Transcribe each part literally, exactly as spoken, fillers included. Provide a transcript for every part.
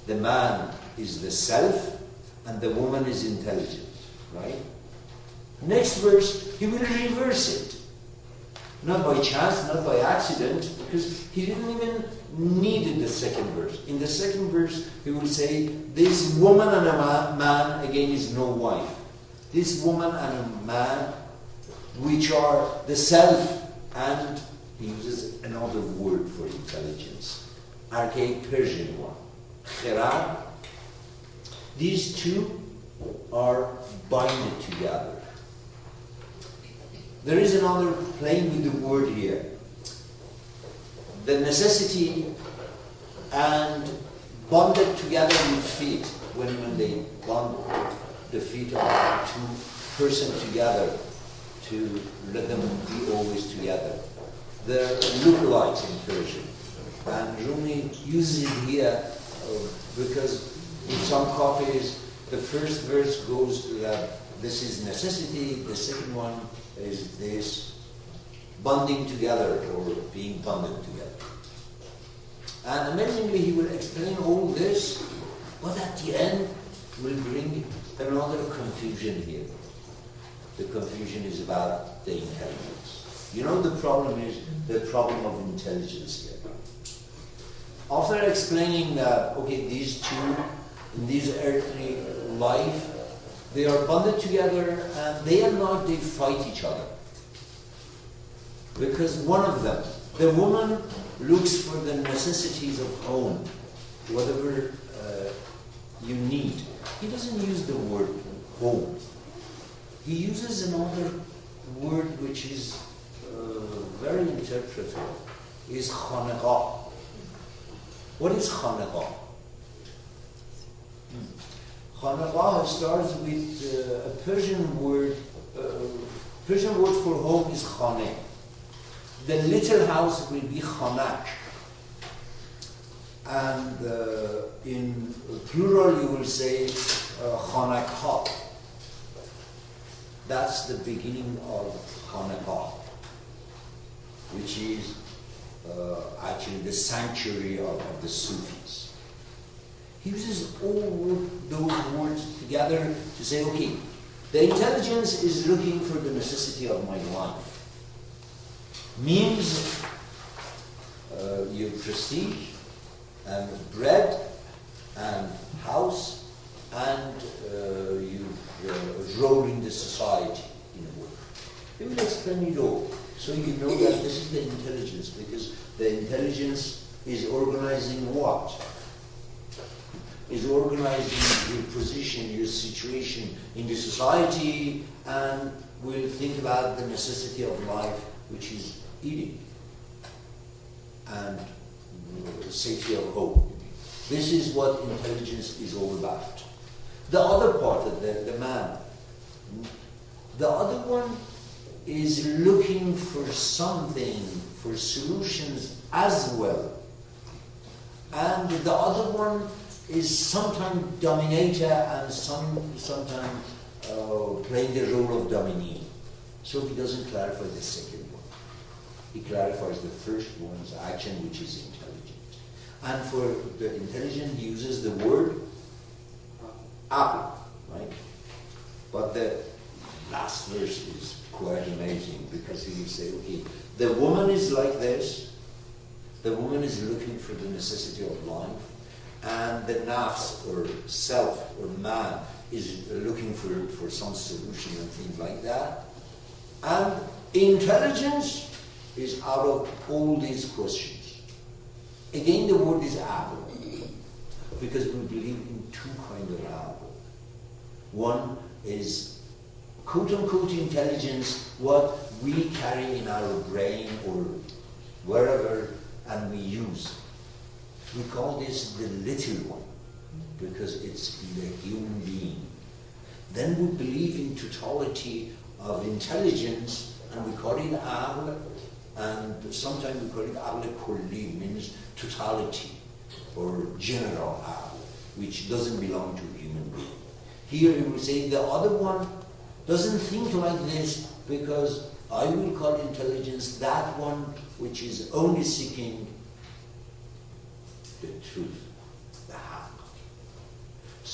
the man is the self and the woman is intelligent, right? Next verse, he will reverse it. Not by chance, not by accident, because he didn't even need the second verse. In the second verse, he will say, this woman and a man, man again is no wife. This woman and a man, which are the self, and he uses another word for intelligence, archaic Persian one, khirad. These two are binded together. There is another playing with the word here. The necessity and bonded together with feet, when, when they bond the feet of two persons together to let them be always together. They're lookalikes in Persian. And Rumi uses it here uh, because in some copies the first verse goes to that this is necessity, the second one is this bonding together or being bonded together. And amazingly he will explain all this, but at the end will bring another confusion here. The confusion is about the intelligence. You know, the problem is the problem of intelligence here. After explaining that, okay, these two in this earthly life, they are bonded together and day and night they fight each other. Because one of them, the woman, looks for the necessities of home, whatever uh, you need. He doesn't use the word home. He uses another word which is uh, very interpretive, is khanaqah. What is khanaqah? Khanaqah starts with uh, a Persian word. Uh, Persian word for home is khaneh. The little house will be khanak. And uh, in plural you will say uh, khanakha. That's the beginning of Khanaqah, which is uh, actually the sanctuary of, of the Sufis. He uses all those words together to say, okay, the intelligence is looking for the necessity of my life. Means uh, your prestige and bread and house and uh, you uh, role in the society in a way. He will explain it all. So you know that this is the intelligence, because the intelligence is organizing what? Is organizing your position, your situation in the society, and will think about the necessity of life, which is eating and uh, safety of home. This is what intelligence is all about. The other part of the, the man, the other one is looking for something, for solutions as well. And the other one is sometimes dominator and some sometimes uh, playing the role of dominee. So he doesn't clarify the second one. He clarifies the first one's action, which is intelligent. And for the intelligent, he uses the word apple, right? But the last verse is quite amazing, because he will say, okay, the woman is like this, the woman is looking for the necessity of life, and the nafs, or self, or man, is looking for, for some solution and things like that. And intelligence is out of all these questions. Again, the word is apple, because we believe in two kinds of apple. One is quote-unquote intelligence, what we carry in our brain or wherever, and we use. We call this the little one, because it's the human being. Then we believe in totality of intelligence, and we call it aql, and sometimes we call it aql kulli, means totality, or general aql, which doesn't belong to a human being. Here we will say the other one doesn't think like this, because I will call intelligence that one which is only seeking the truth, the haqq.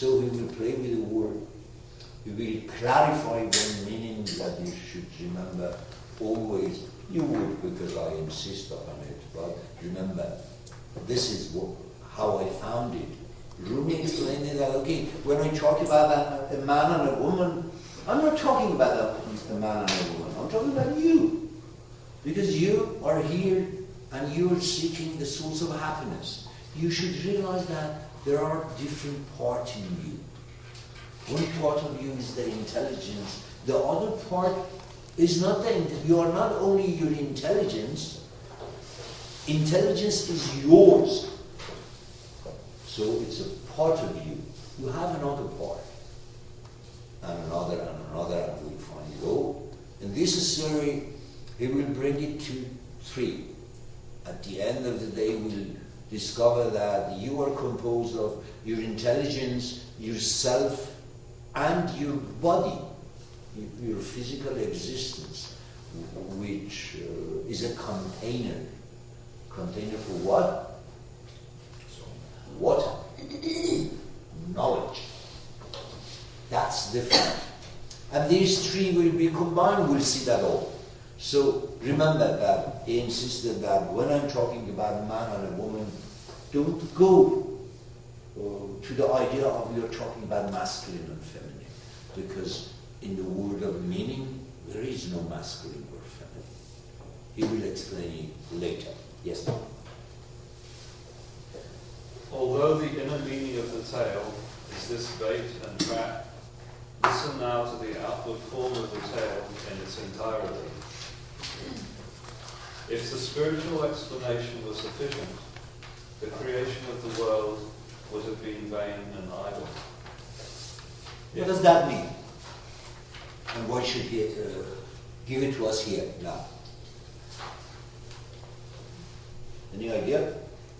So he will play with the word. He will clarify one meaning that you should remember always. You would, because I insist upon it, but remember, this is what, how I found it. Rumi explained it that, okay, when I talk about a, a man and a woman, I'm not talking about a, a man and a woman, I'm talking about you. Because you are here and you're seeking the source of happiness. You should realize that there are different parts in you. One part of you is the intelligence, the other part is not the, you are not only your intelligence, intelligence is yours. So it's a part of you. You have another part, and another, and another, and we'll find it all. In this story, he will bring it to three. At the end of the day, we'll discover that you are composed of your intelligence, yourself, and your body, your physical existence, which uh, is a container. Container for what? Water. Knowledge. That's different. And these three will be combined, we'll see that all. So remember that he insisted that when I'm talking about a man and a woman, don't go uh, to the idea of you're talking about masculine and feminine, because in the word of meaning, there is no masculine or feminine. He will explain it later. Yes? Although the inner meaning of the tale is this bait and trap, listen now to the outward form of the tale in its entirety. If the spiritual explanation was sufficient, the creation of the world would have been vain and idle. What does that mean? And why should he uh, give it to us here now? Any idea?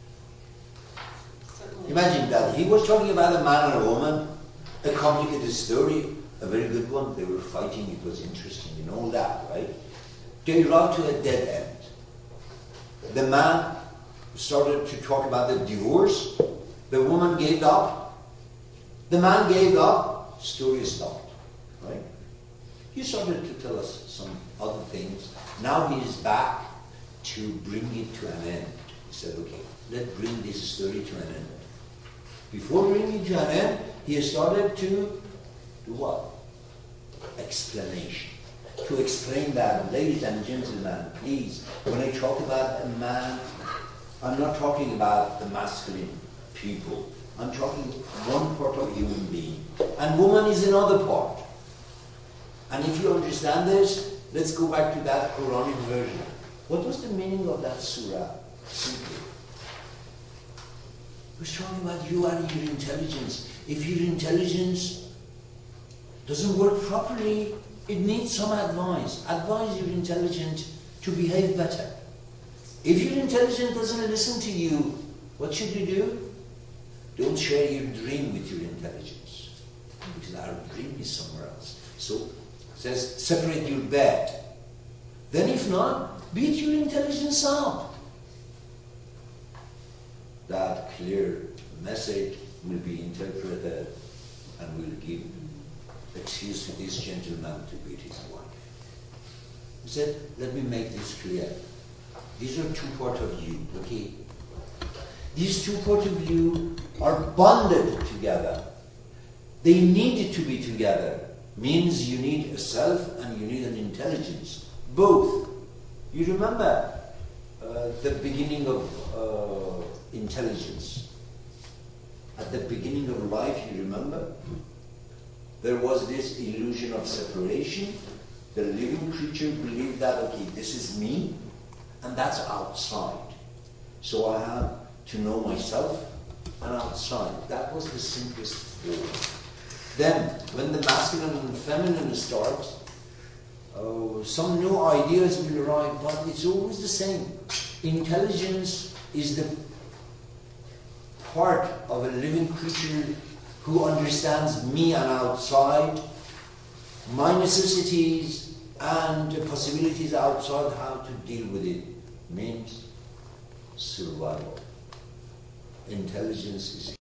Imagine that he was talking about a man and a woman, a complicated story, a very good one. They were fighting, it was interesting and all that, right? They arrived to a dead end. The man started to talk about the divorce. The woman gave up. The man gave up. Story stopped, right? He started to tell us some other things. Now he is back to bring it to an end. He said, okay, let's bring this story to an end. Before bringing it to an end, he started to do what? Explanation. To explain that, ladies and gentlemen, please, when I talk about a man, I'm not talking about the masculine people. I'm talking one part of human being. And woman is another part. And if you understand this, let's go back to that Quranic version. What was the meaning of that surah? Simply. It was talking about you and your intelligence. If your intelligence doesn't work properly, it needs some advice. Advise your intelligence to behave better. If your intelligence doesn't listen to you, what should you do? Don't share your dream with your intelligence, because our dream is somewhere else. So it says, separate your bed. Then if not, beat your intelligence up. That clear message will be interpreted and will give excuse to this gentleman to beat his wife. He said, let me make this clear. These are two parts of you, okay? These two parts of you are bonded together. They need to be together. Means you need a self and you need an intelligence. Both. You remember uh, the beginning of uh, intelligence. At the beginning of life, you remember? There was this illusion of separation. The living creature believed that, okay, this is me, and that's outside. So I have to know myself and outside. That was the simplest form. Then, when the masculine and feminine starts, uh, some new ideas will arrive, but it's always the same. Intelligence is the part of a living creature who understands me and outside, my necessities and possibilities outside, how to deal with it. Means survival. Intelligence is